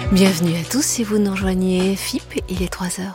Bienvenue à tous si vous nous rejoignez FIP, il est 3h.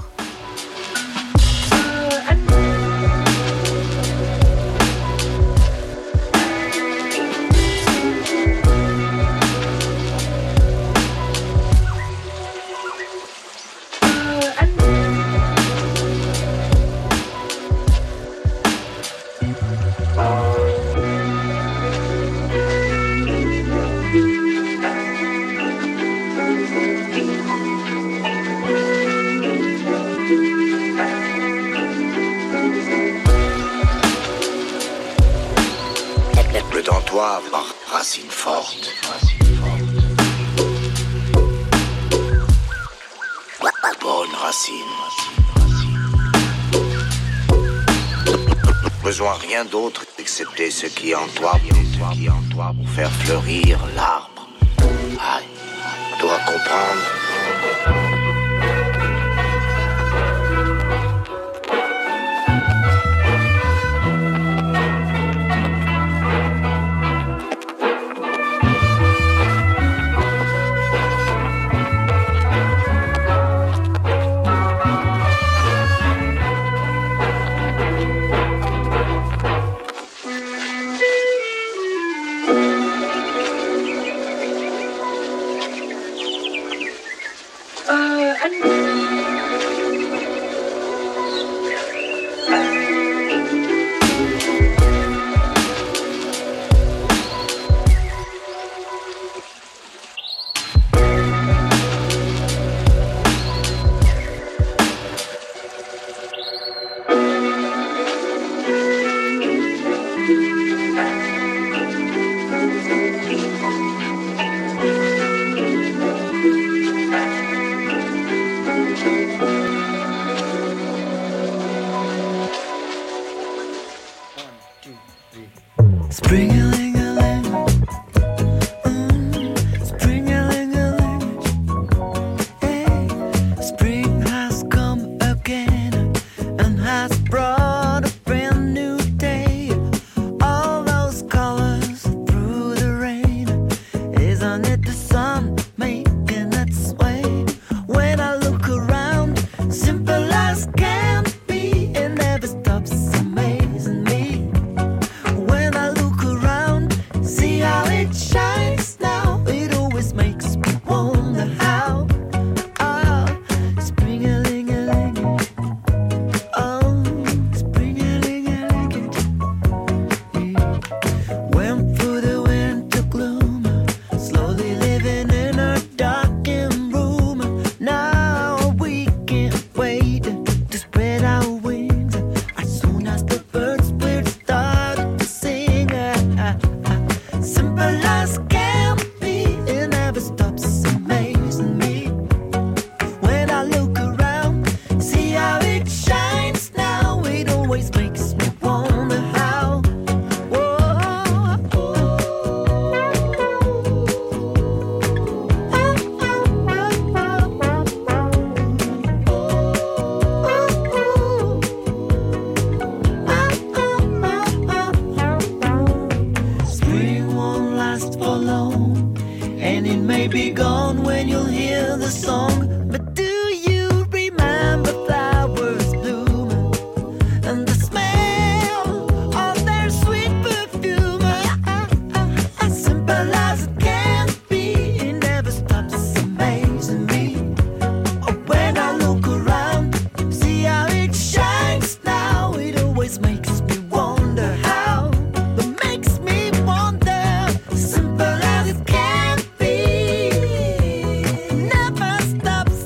Racine forte. Bonne racine. Besoin rien d'autre excepté ce qui est en toi pour faire fleurir l'arbre. Aïe, dois comprendre. Simple as it can be. Never stops.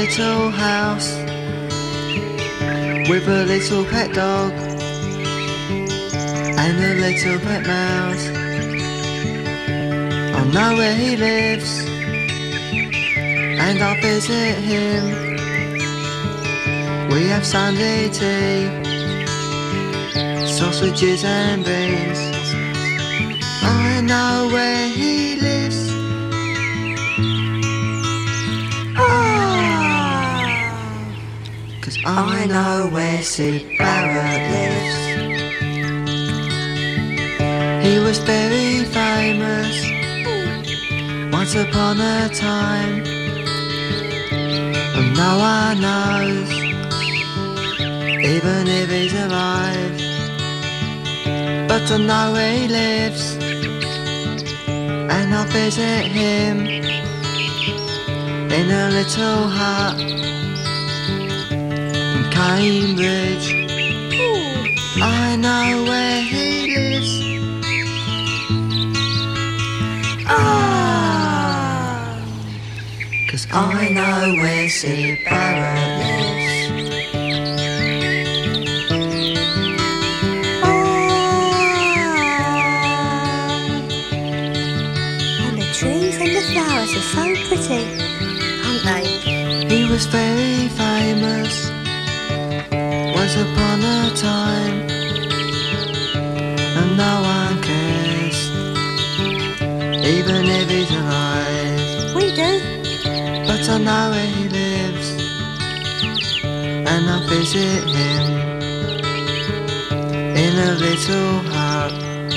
little house with a little pet dog and a little pet mouse. I know where he lives and I'll visit him. We have Sunday tea, sausages and beans. I know where he lives. Cause I know where Syd Barrett lives. He was very famous once upon a time, and no one knows, even if he's alive. But I know where he lives, and I'll visit him in a little hut in Cambridge. I know where he lives. Cause I know where Syd Barrett lives. And the trees and the flowers are so pretty, aren't they? He was very famous once upon a time, and no one cares, even if he's alive. We do. But I know where he lives, and I visit him in a little hut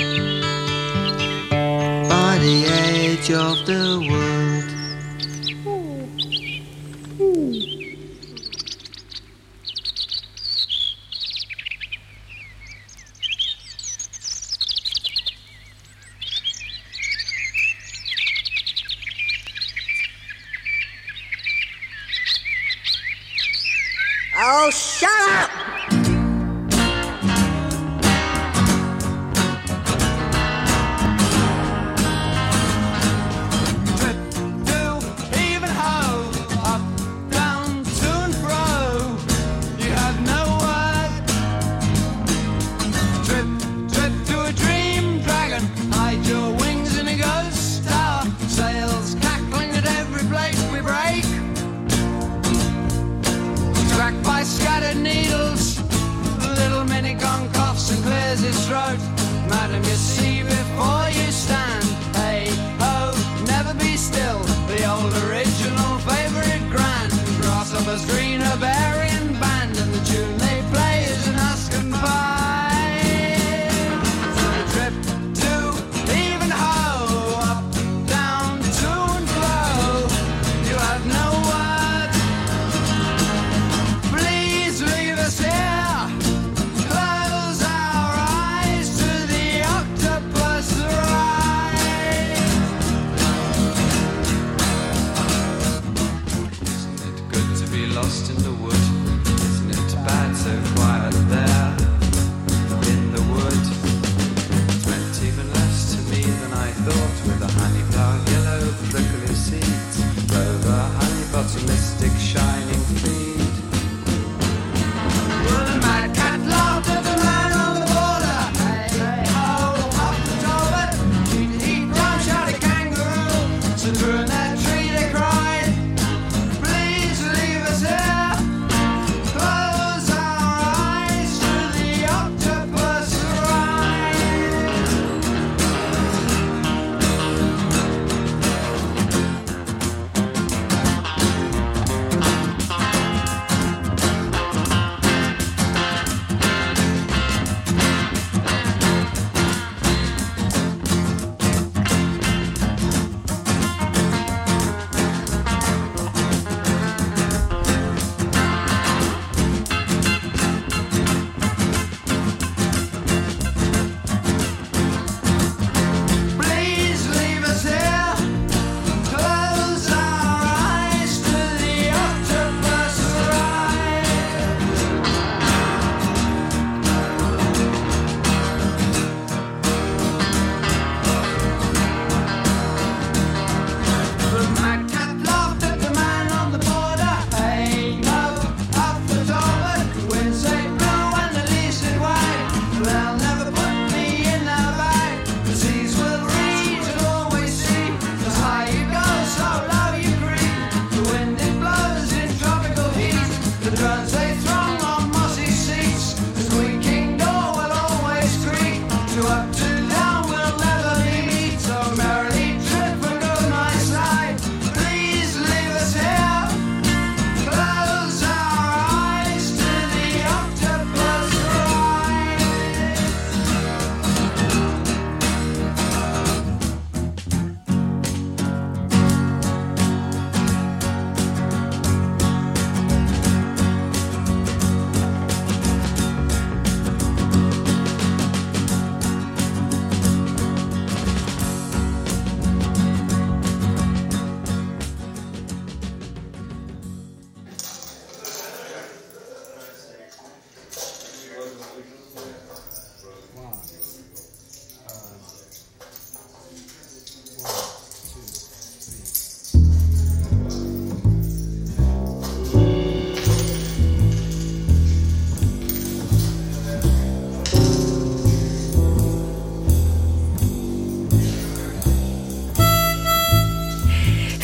by the edge of the world. Oh, shut up! Madam, you see before you stand. Hey ho, never be still. The old original favourite grand. Grasshoppers, green Herbarian band, and the tune they play is an Askin pie. So the trip to Ivanhoe, up, down, to and fro. You have no word. Please leave us here. Close our eyes to the octopus ride.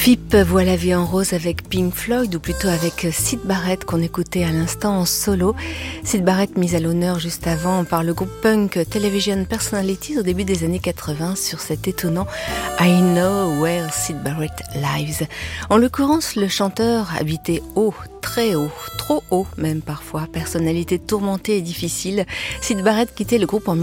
FIP voit la vie en rose avec Pink Floyd, ou plutôt avec Syd Barrett qu'on écoutait à l'instant en solo. Syd Barrett mise à l'honneur juste avant par le groupe punk Television Personalities au début des années 80 sur cet étonnant I Know Where Syd Barrett Lives. En l'occurrence, le chanteur habitait haut, très haut, trop haut même parfois, personnalité tourmentée et difficile. Syd Barrett quittait le groupe en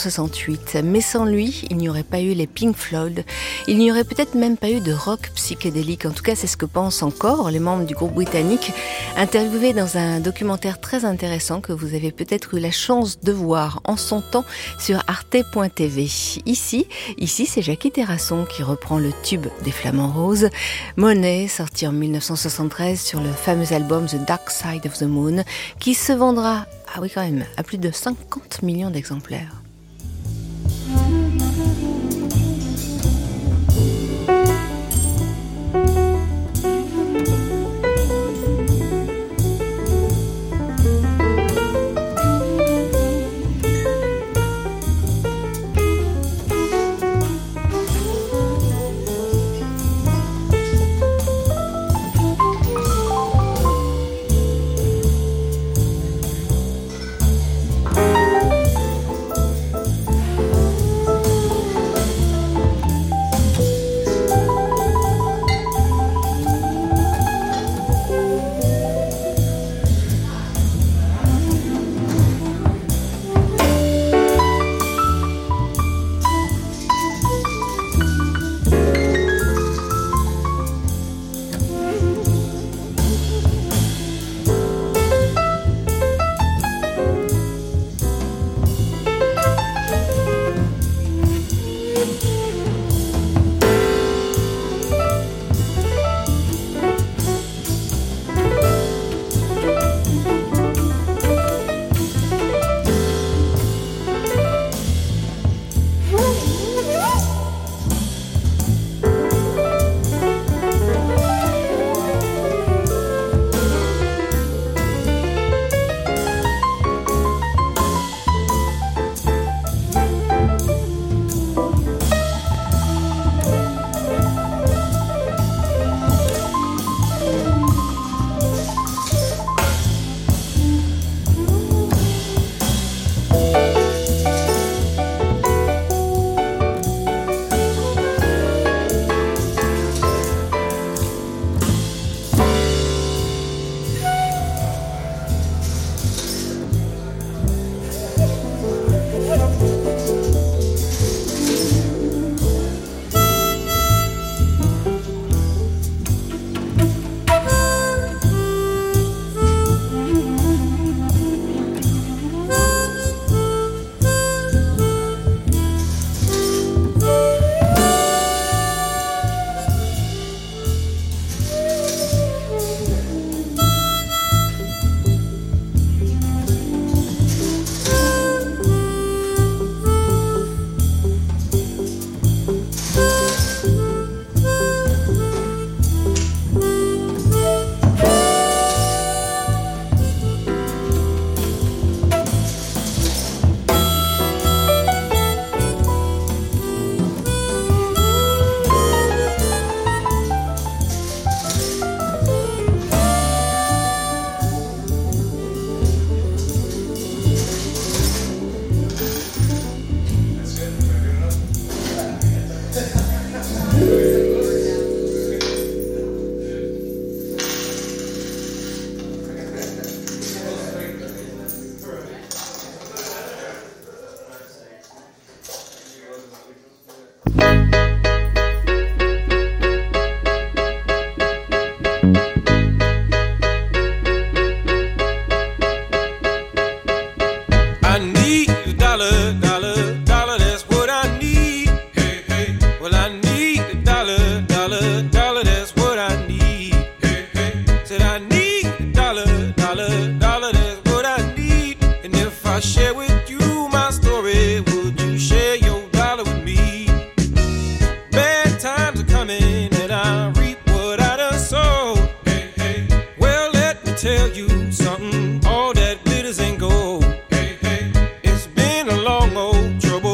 1968, mais sans lui, il n'y aurait pas eu les Pink Floyd, il n'y aurait peut-être même pas eu de rock psychédélique. En tout cas, c'est ce que pensent encore les membres du groupe britannique, interviewés dans un documentaire très intéressant que vous avez peut-être eu la chance de voir en son temps sur arte.tv. Ici, c'est Jackie Terrasson qui reprend le tube des Flamants Roses, Money, sorti en 1973 sur le fameux album The Dark Side of the Moon, qui se vendra, ah oui quand même, à plus de 50 millions d'exemplaires.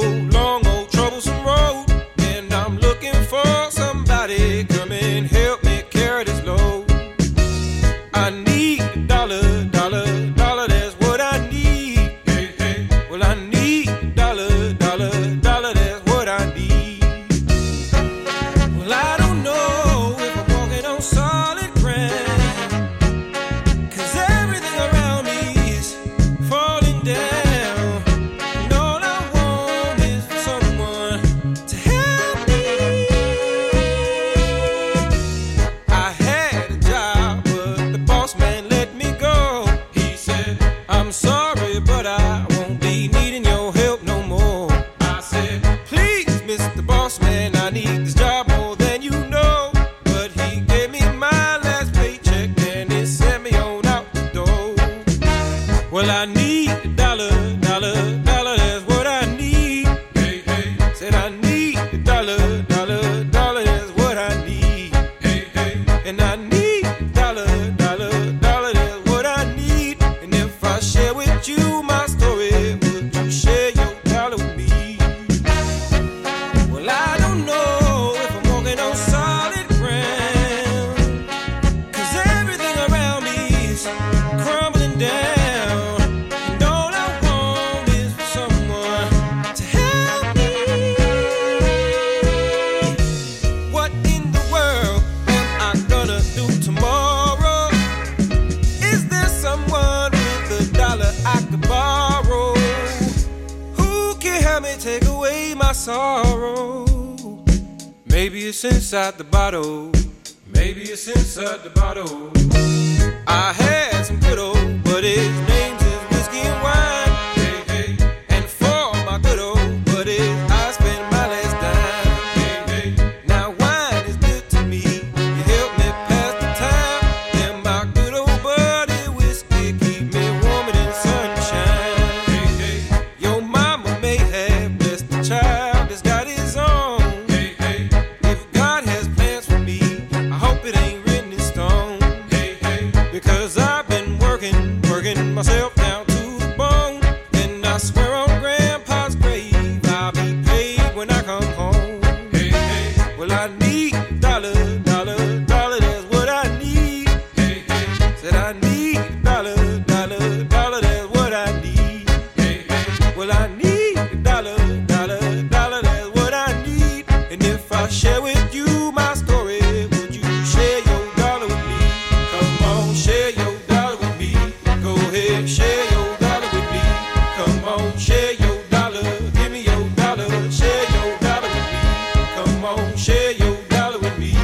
Long old troublesome road, and I'm looking for somebody come and help me. Well, I need a dollar, dollar, dollar, that's what I need. Well, I don't know if I'm walking on solid ground, 'cause everything around me is falling down. And all I want is someone to help me. I had a job, but the boss man let me go. He said, I'm sorry, but I won't be needing your help no more. I said, please, Mr. Boss Man, I need this job more than you know. But he gave me my last paycheck and he sent me on out the door. Well, I need a dollar, dollar, dollar, that's what I need. Hey, hey. Said I need a dollar, dollar, dollar, that's what I need. Hey, hey. And I need a dollar, dollar, dollar, that's what I need. And if I share with you my story, would you share your dollar with me? Well, I don't know if I'm walking on solid ground, 'cause everything around me is crumbling down. And all I want is for someone to help me. What in the world am I gonna do tomorrow? Is there someone with a dollar I could borrow? Who can help me take away my sorrow? Maybe it's inside the bottle. Maybe it's inside the bottle. I had some good old, but his name is whiskey and wine. Hey, hey. And for my good old buddies, I spend my last dime. Hey, hey. Now wine is good to me. You help me pass the time. And my good old buddy whiskey keep me warm in the sunshine. Hey, hey. Your mama may have blessed the child that's got his own. Hey, hey. If God has plans for me, I hope it ain't written in stone. Hey, hey. Because I've been working myself down to the bone. And I swear on Grandpa's grave, I'll be paid when I come home. Hey, hey. Well, I need a dollar, dollar, dollar, that's what I need. Hey, hey. Said I need a dollar, dollar, dollar, that's what I need. Hey, hey. Well, I need a dollar, dollar, dollar, that's what I need. And if I share with you my story, would you share your dollar with me? Come on, share your dollar with me. Go ahead, share your dollar with me. Come on, share your dollar. Give me your dollar. Share your dollar with me. Come on, share your dollar with me.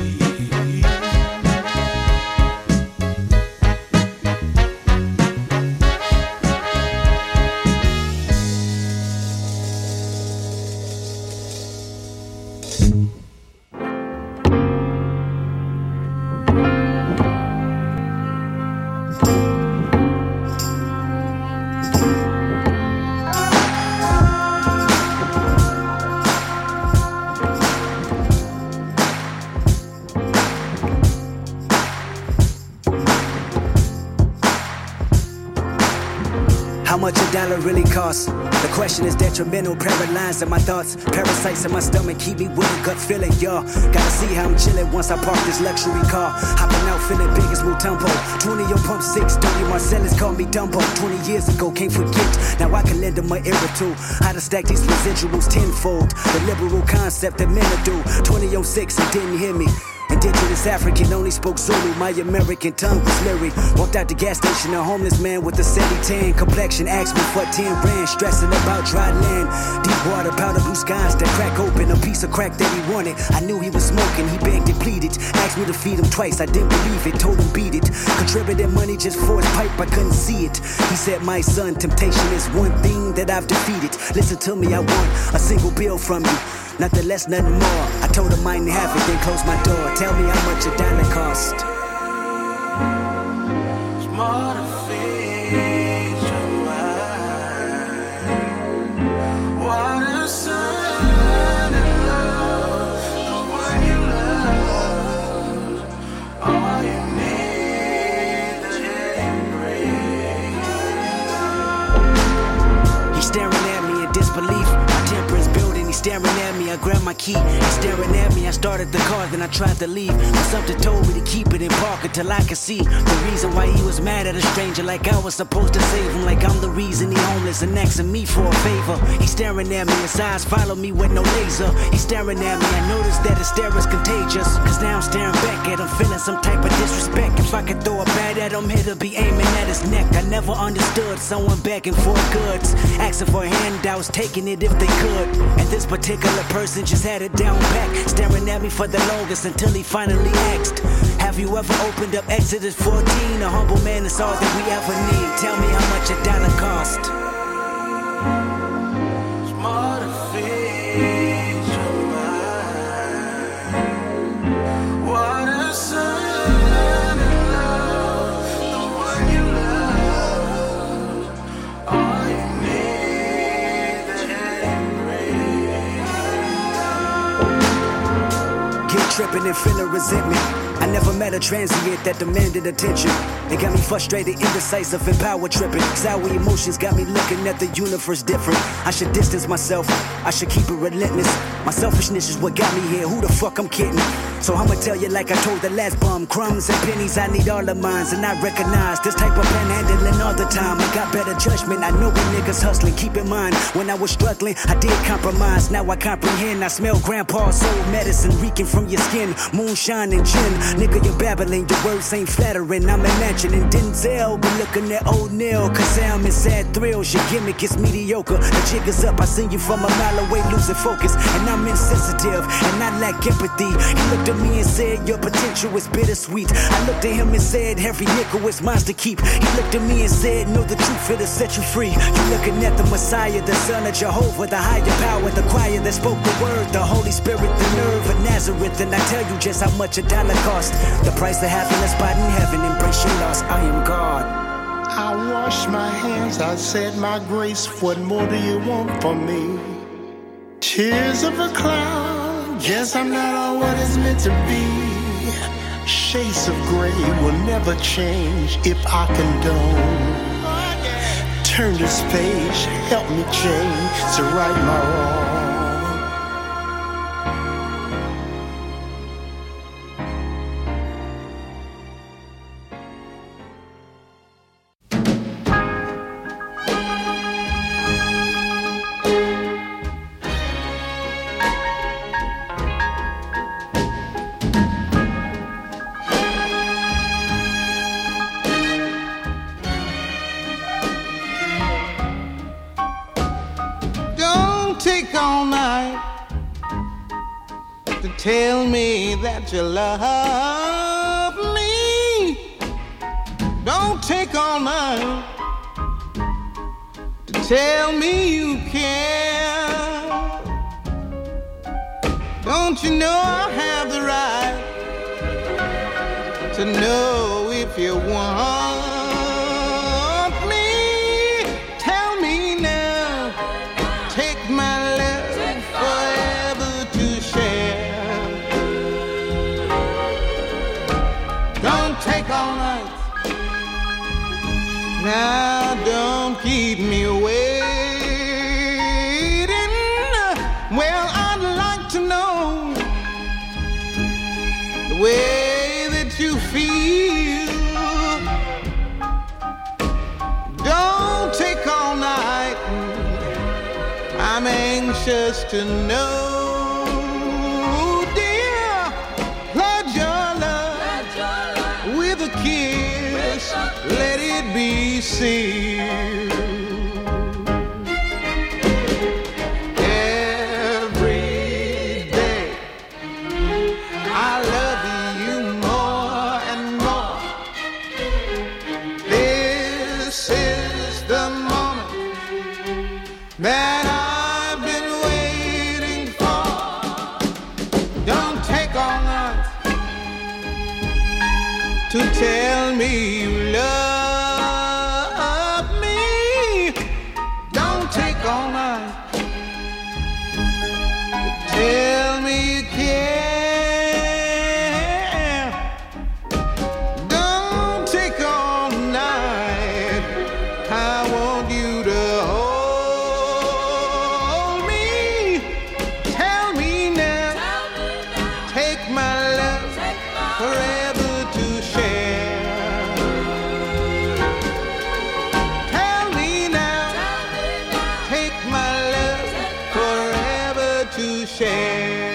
How much a dollar really costs? The question is detrimental, paralyzed in my thoughts. Parasites in my stomach keep me with a gut feeling, y'all. Gotta see how I'm chilling once I park this luxury car. Hopping out feeling big as Mutombo. 20 on pump 6, dirty Marcellus called me Dumbo. 20 years ago, can't forget. Now I can lend them my ear or two. How to stack these residuals tenfold. The liberal concept that men do. 20 on 6 and didn't hear me. Indigenous African, only spoke Zulu. My American tongue was lyric. Walked out the gas station, a homeless man with a 70-tan complexion. Asked me for 10 rand, stressing about dry land. Deep water, powder blue skies that crack open. A piece of crack that he wanted. I knew he was smoking, he begged and pleaded. Asked me to feed him twice, I didn't believe it. Told him beat it. Contributed money just for his pipe, I couldn't see it. He said, my son, temptation is one thing that I've defeated. Listen to me, I want a single bill from you. Nothing less, nothing more. I told him I didn't have it, then closed my door. Tell me how much a dollar cost. It's more to feed your mind. What a son and love, the one you love. All you need to bring. He's staring at me in disbelief. My temper is building, he's staring at me. I I grabbed my key. He's staring at me, I started the car, then I tried to leave. But something told me to keep it in park until I could see the reason why he was mad at a stranger, like I was supposed to save him, like I'm the reason he homeless and asking me for a favor. He's staring at me, his eyes follow me with no laser. He's staring at me, I noticed that his stare is contagious. Cause now I'm staring back at him, feeling some type of disrespect. If I could throw a bat at him, it'll be aiming at his neck. I never understood someone begging for goods, asking for handouts, taking it if they could. And this particular person just had it down back, staring at me for the longest until he finally asked, have you ever opened up Exodus 14? A humble man is all that we ever need. Tell me how much a dollar cost. It's more to feed your mind. What a son in love, the one you love. All you need to Get tripping and feeling resentment. I never met a transient that demanded attention. It got me frustrated, indecisive, and power tripping. Sour emotions got me looking at the universe different. I should distance myself, I should keep it relentless. My selfishness is what got me here, who the fuck I'm kidding? So I'ma tell you like I told the last bum, crumbs and pennies, I need all of mine. And I recognize this type of panhandling all the time. I got better judgment, I know when niggas hustling. Keep in mind, when I was struggling, I did compromise. Now I comprehend, I smell grandpa's soul medicine reeking from your skin, moonshine and gin. Nigga, you're babbling, your words ain't flattering. I'm imagining Denzel, but looking at O'Neal. Cause I'm in sad thrills, your gimmick is mediocre. The jig is up, I seen you from a mile away, losing focus. And I'm insensitive, and I lack empathy. He looked at me and said, your potential is bittersweet. I looked at him and said, every nickel is mine to keep. He looked at me and said, know the truth, it'll set you free. You're looking at the Messiah, the Son of Jehovah, the higher power, the choir that spoke the word, the Holy Spirit, the nerve of Nazareth. And I tell you just how much a dollar cost. The price of having a spot in heaven, embrace your loss, I am God. I washed my hands, I said my grace, what more do you want from me? Tears of a cloud, guess I'm not all what it's meant to be. Shades of gray will never change if I condone. Turn this page, help me change to right my wrong. Tell me that you love me. Don't take all night to tell me you care. Don't you know I have the right to know if you want me? Tell me now, take my love forever to share. Take all night. Now don't keep me waiting. Well, I'd like to know the way that you feel. Don't take all night. I'm anxious to know. Let it be sealed. Every day I love you more and more. This is the moment that I've been waiting for. Don't take all night to tell me you love me. Don't take all night to tell me you care. Don't take all night. I want you to hold me. Tell me share.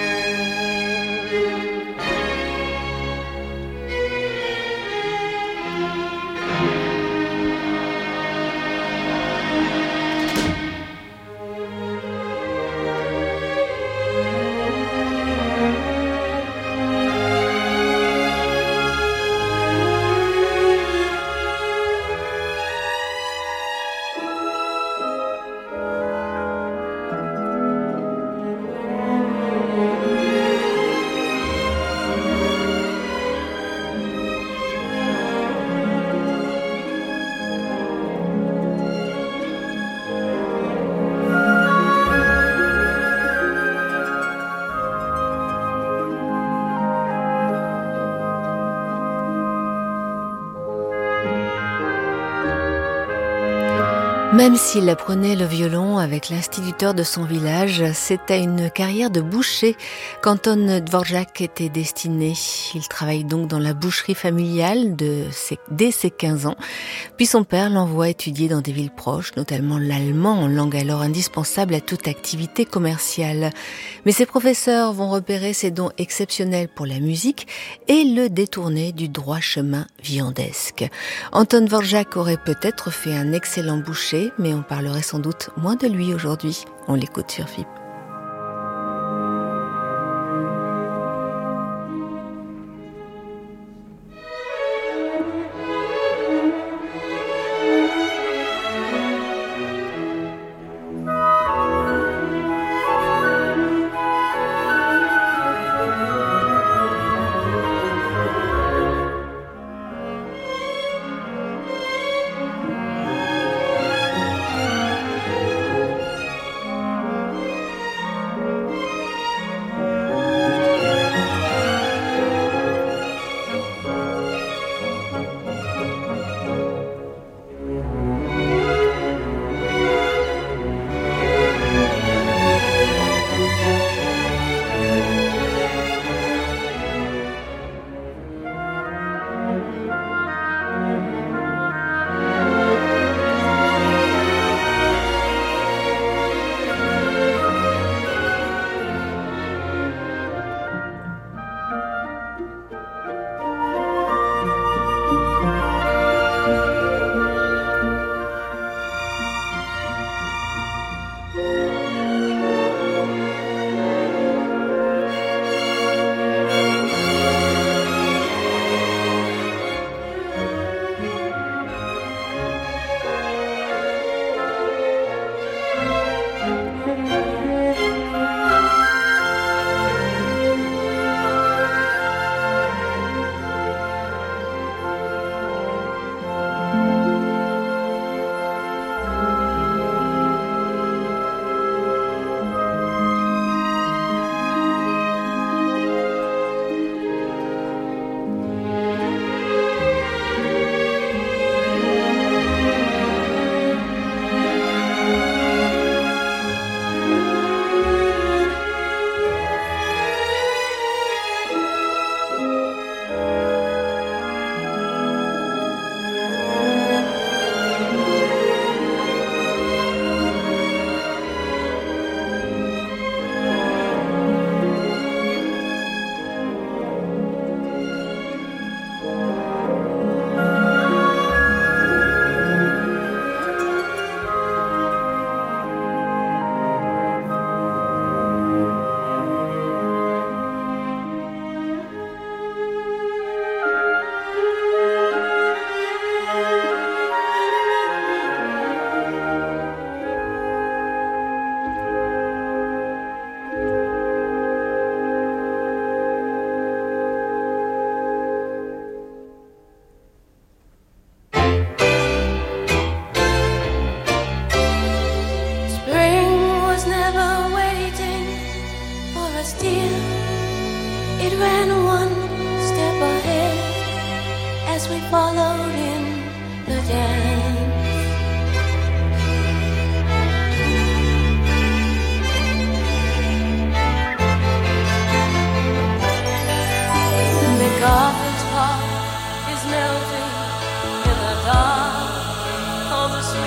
Même s'il apprenait le violon avec l'instituteur de son village, c'est à une carrière de boucher qu'Anton Dvorak était destiné. Il travaille donc dans la boucherie familiale dès ses 15 ans. Puis son père l'envoie étudier dans des villes proches, notamment l'allemand, langue alors indispensable à toute activité commerciale. Mais ses professeurs vont repérer ses dons exceptionnels pour la musique et le détourner du droit chemin viandesque. Anton Dvorak aurait peut-être fait un excellent boucher, mais on parlerait sans doute moins de lui aujourd'hui. On l'écoute sur FIP.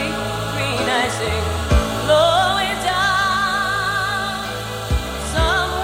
Low down, some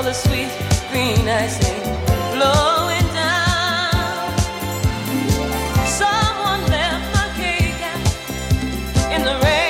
the sweet green icing flowing down. Someone left my cake in the rain.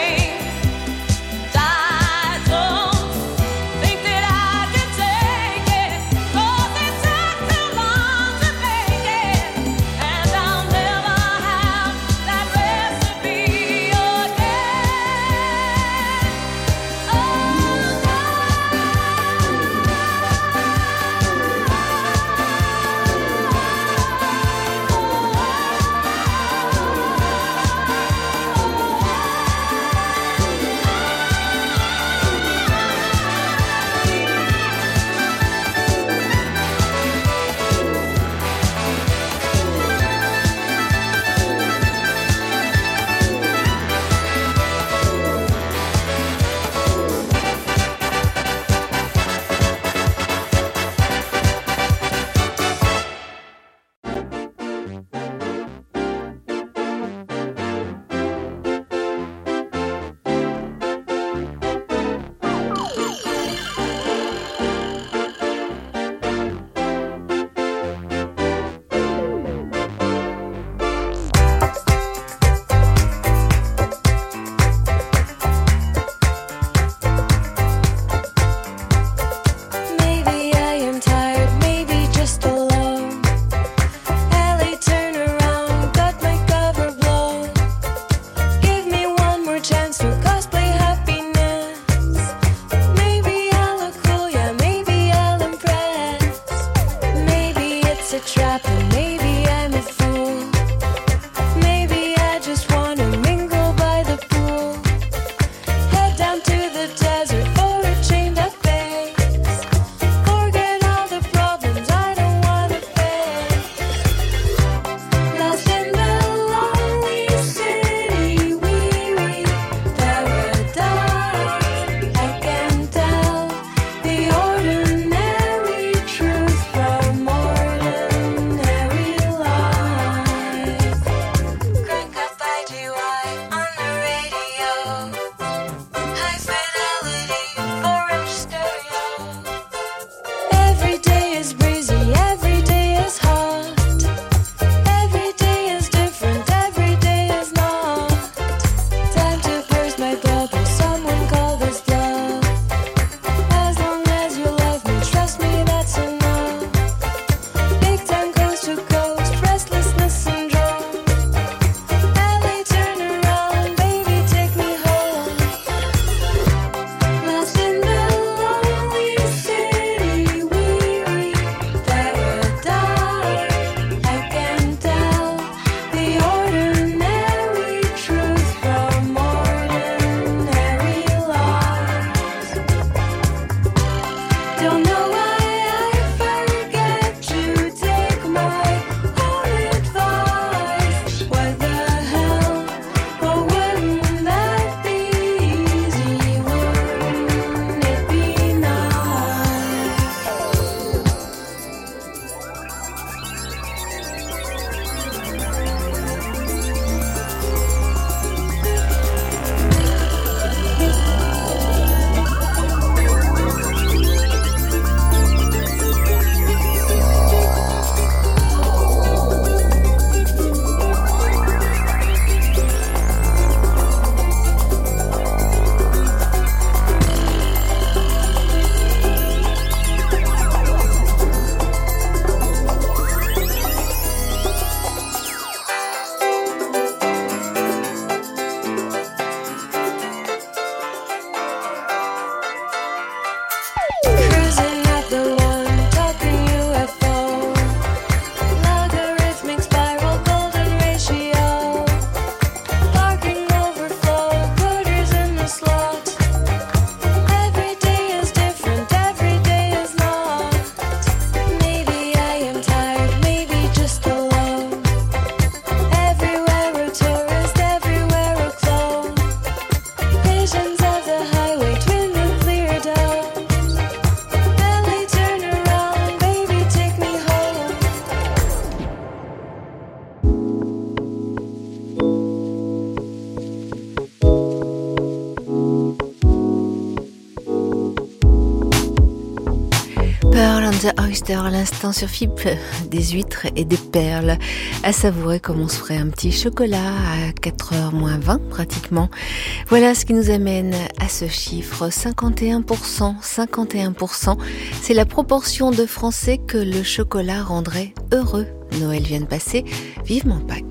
Pearl and the Oyster à l'instant sur FIP, des huîtres et des perles à savourer comme on se ferait un petit chocolat à 4h moins 20 pratiquement. Voilà ce qui nous amène à ce chiffre, 51%. 51%, c'est la proportion de Français que le chocolat rendrait heureux. Noël vient de passer, vivement Pâques.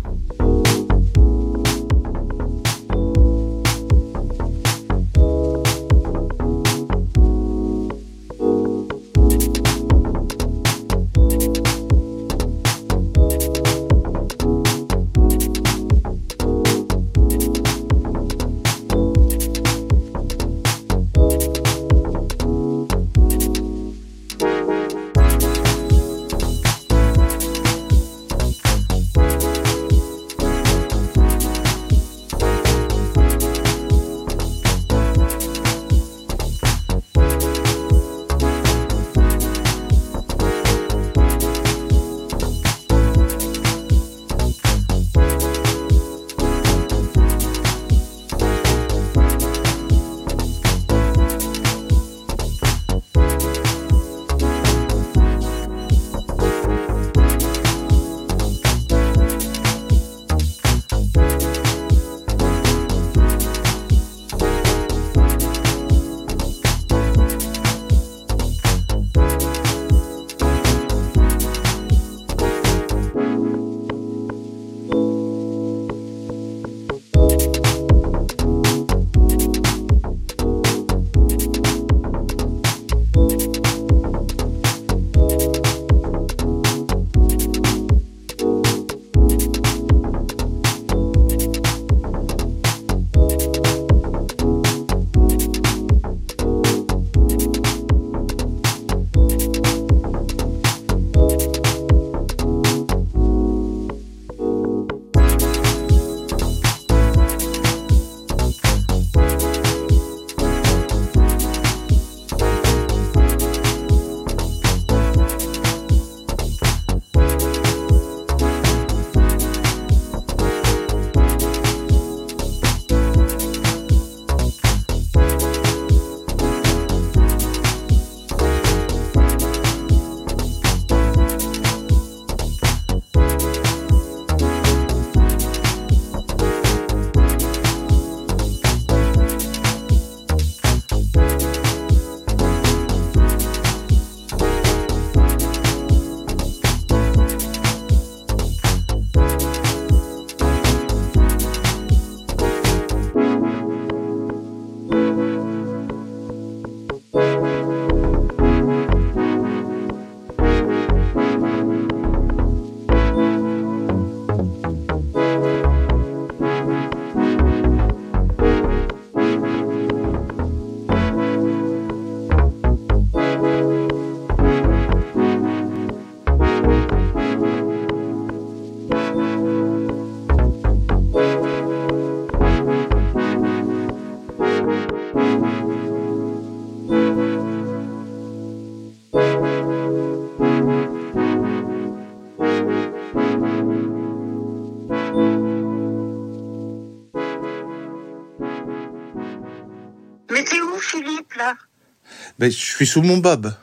Mais t'es où, Philippe, là? Ben, je suis sous mon bob.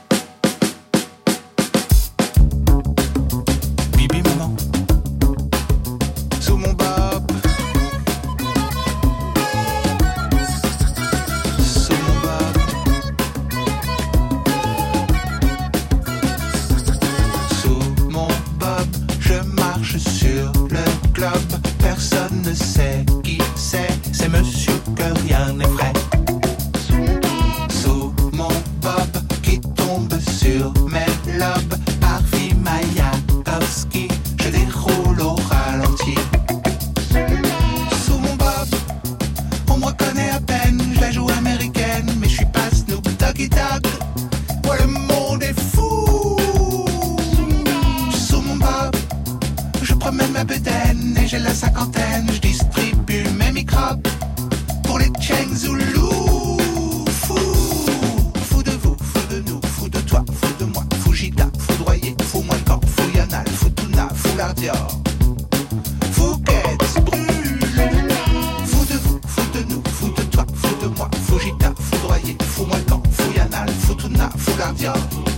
Bibi, maman. Sous mon bob. Sous mon bob. Sous mon bob, je marche sur le globe. Personne ne sait qui c'est monsieur que rien n'est vrai. Sur mes lobes, Harvey Mayakovsky, je déroule au ralenti. Sous mon bob, on me reconnaît à peine, je la joue américaine, mais je suis pas Snoop Doggy Dogg. Moi le monde est fou. Sous mon bob, je promène ma bedaine et j'ai la cinquantaine, je distribue mes microbes pour les Cheng Zulu. Fouquet's brûle. Fou de vous, fou de nous, fou de toi, fou de moi, Fujita, foudroyé, fou-moi le camp, fouillanal, foutouna, foulardia.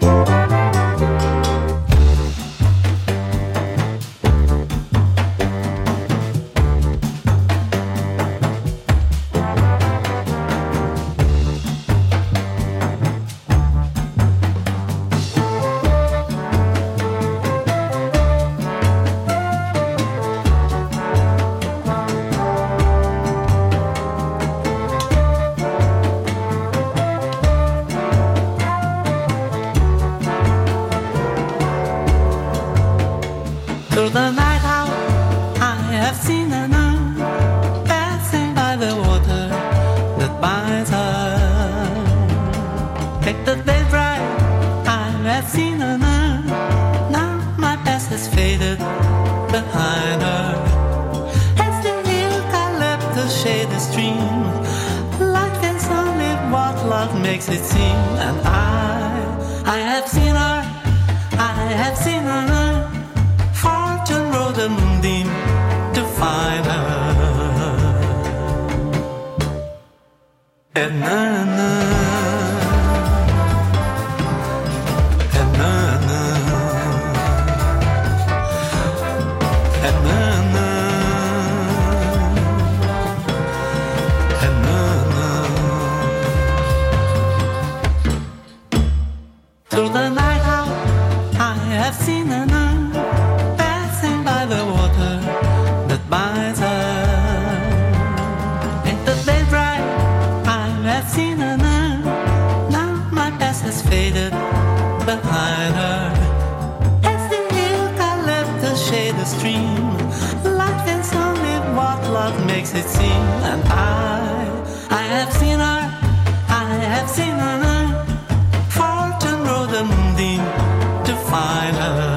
Through the night out, I have seen a nun passing by the water that binds her. Take the day bright, I have seen a nun. Now my past has faded behind her. As the eucalyptus shade the stream, life is only what love makes it seem. And I have seen her, I have seen a nun. Fortune rode the moonbeam to find her. And na-na, and na-na, and na-na, and na-na. Through the night out, I have seen a nun by the water that binds her. Ain't the day bright? I have seen her now. Now my past has faded behind her. As the eucalyptus shade the stream, life is only what love makes it seem. And I have seen her, I have seen her now. Fortune rode the moonbeam to find her.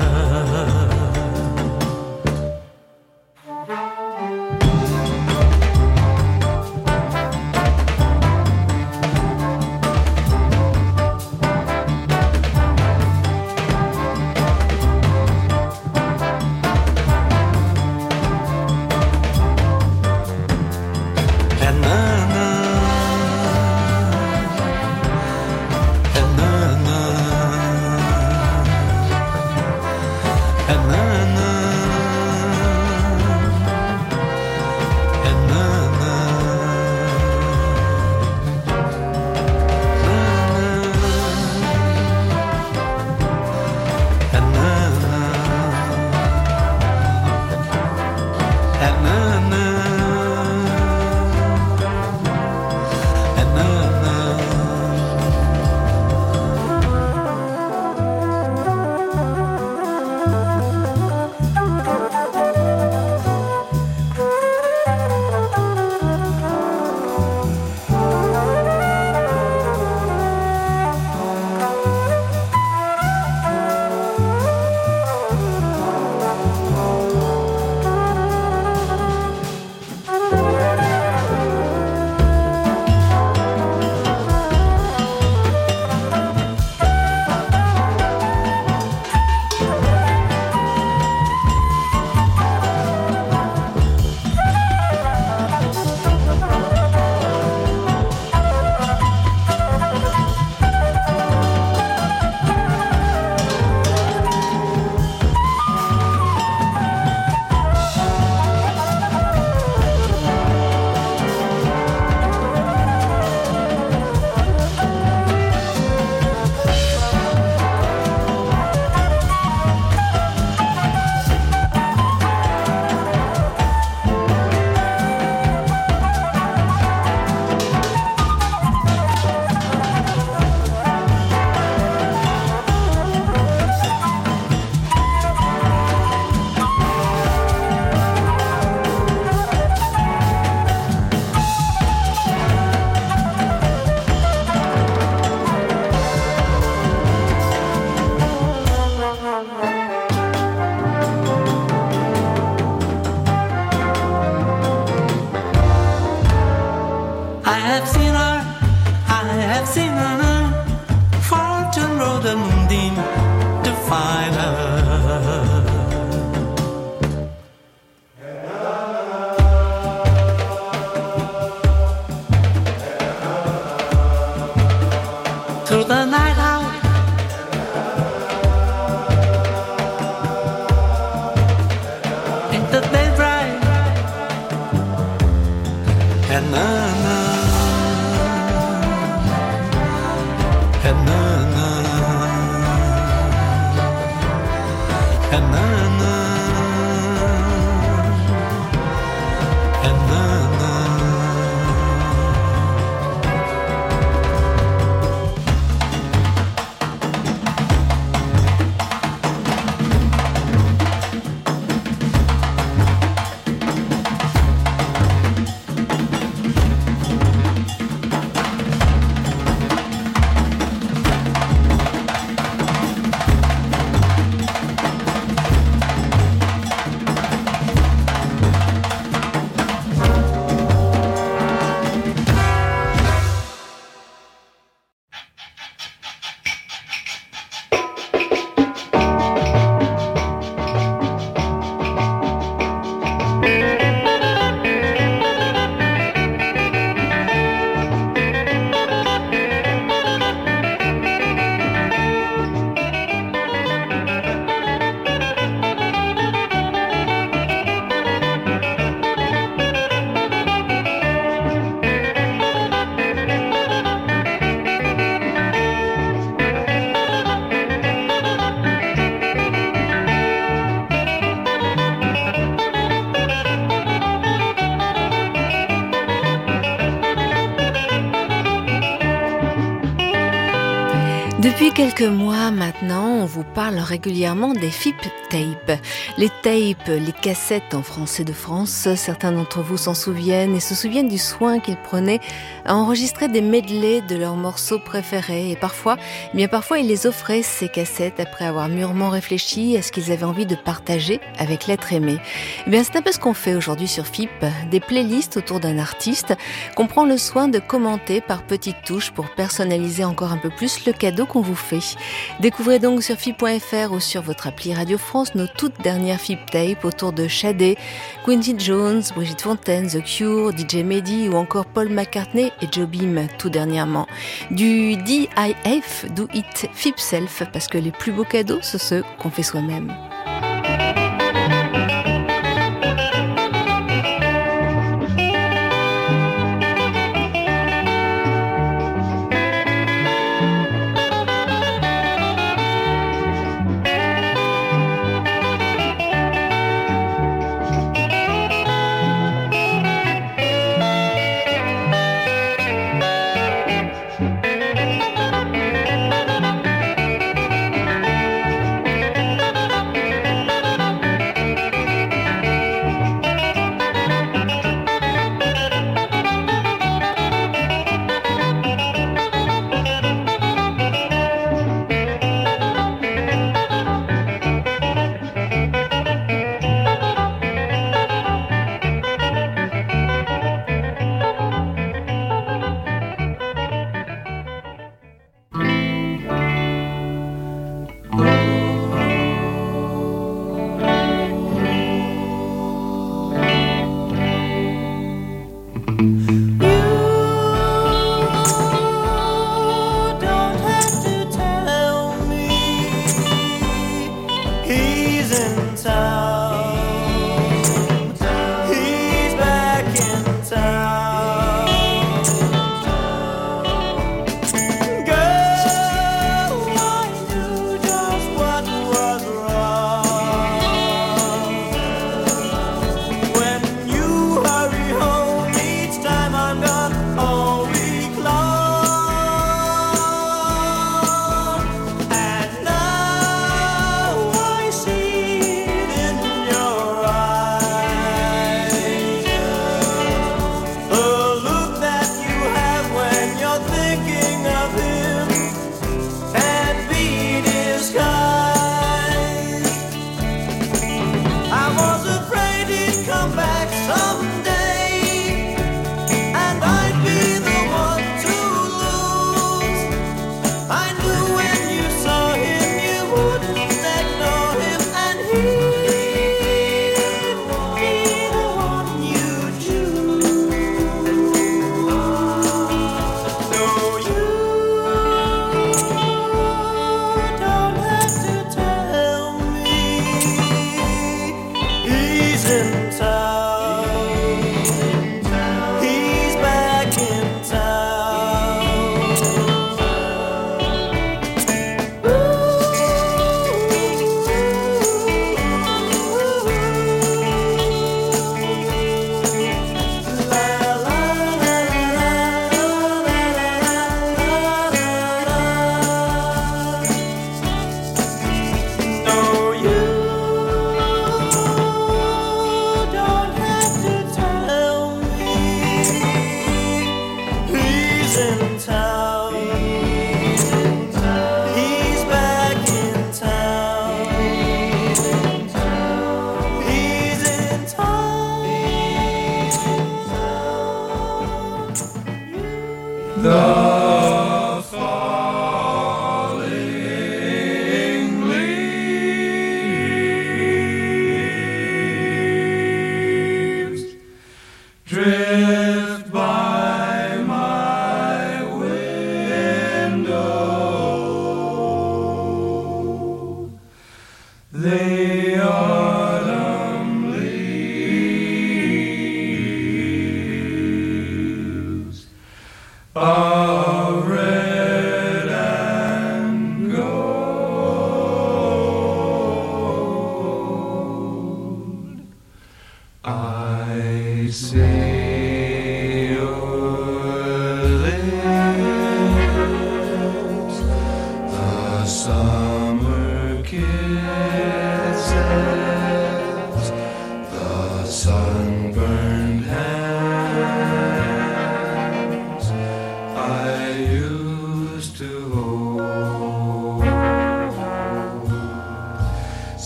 Depuis quelques mois maintenant, on vous parle régulièrement des FIP tapes. Les tapes, les cassettes en français de France, certains d'entre vous s'en souviennent et se souviennent du soin qu'ils prenaient à enregistrer des medleys de leurs morceaux préférés. Et parfois, ils les offraient, ces cassettes, après avoir mûrement réfléchi à ce qu'ils avaient envie de partager avec l'être aimé. Eh bien, c'est un peu ce qu'on fait aujourd'hui sur FIP, des playlists autour d'un artiste qu'on prend le soin de commenter par petites touches pour personnaliser encore un peu plus le cadeau qu'on vous fait. Découvrez donc sur FIP.fr ou sur votre appli Radio France nos toutes dernières FIP tapes autour de Shadé, Quincy Jones, Brigitte Fontaine, The Cure, DJ Mehdi ou encore Paul McCartney et Jobim tout dernièrement. Du DIF, Do It FIP Self, parce que les plus beaux cadeaux, c'est ceux qu'on fait soi-même.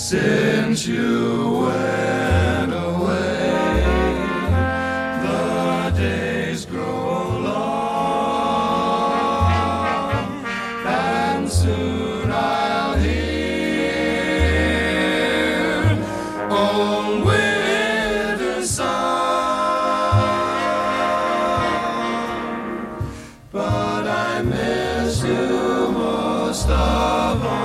Since you went away, the days grow long, and soon I'll hear old winter's song. But I miss you most of all.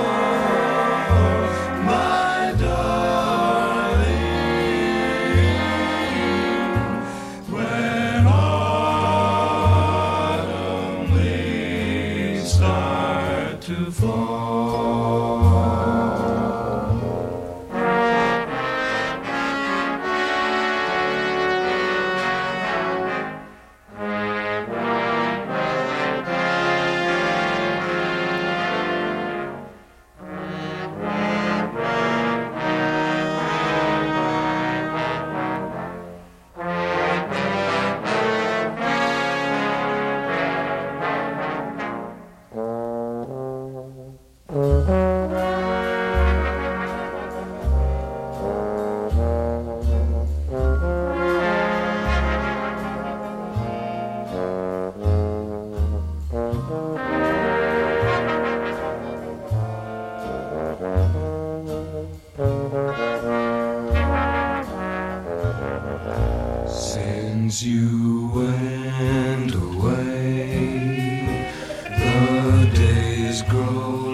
Since you went away, the days grow